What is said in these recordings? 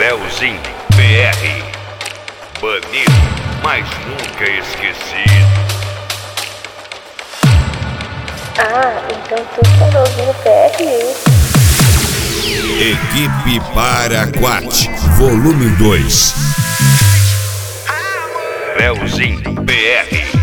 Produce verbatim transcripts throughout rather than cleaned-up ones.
Leozinho P R, banido, mas nunca esquecido. Ah, então tu com Leozinho P R. Equipe Paraquat, volume dois. Leozinho P R.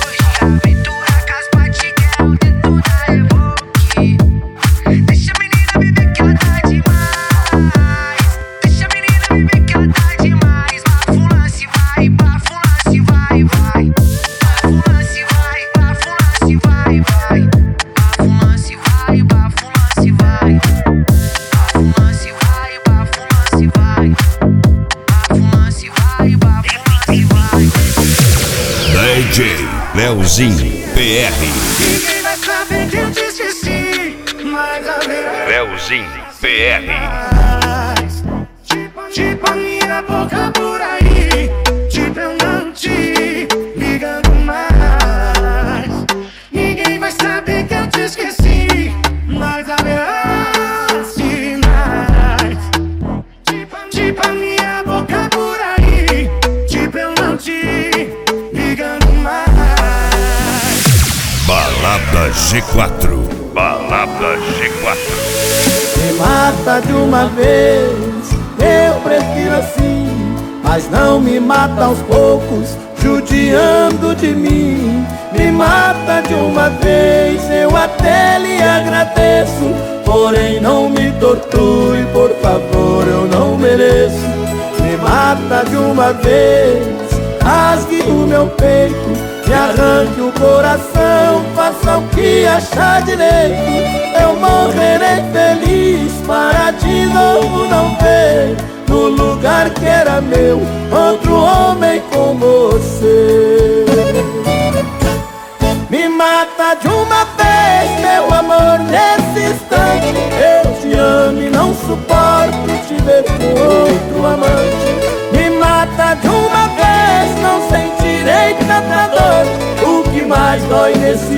D J Leozinho P R. Ninguém vai saber que eu te esqueci, mas haverá Leozinho P R. Tipo, tipo a minha boca por aí, tipo eu não te ligando mais. Ninguém vai saber que eu te esqueci, mas haverá sinais. Tipo, tipo a minha boca por aí, tipo eu não te ligando mais. Balada G quatro. Balada G quatro. Me mata de uma vez, eu prefiro assim. Mas não me mata aos poucos, judiando de mim. Me mata de uma vez, eu até lhe agradeço. Porém não me torture, por favor, eu não mereço. Me mata de uma vez, rasgue o meu peito, me arranque o coração, faça o que achar direito. Eu morrerei feliz para de novo não ver, no lugar que era meu, outro homem com você. Me mata de uma vez, meu amor, nesse instante. Eu te amo e não suporto te ver com outro amante. Me mata de uma vez, não sentirei tanta dor. O que mais dói nesse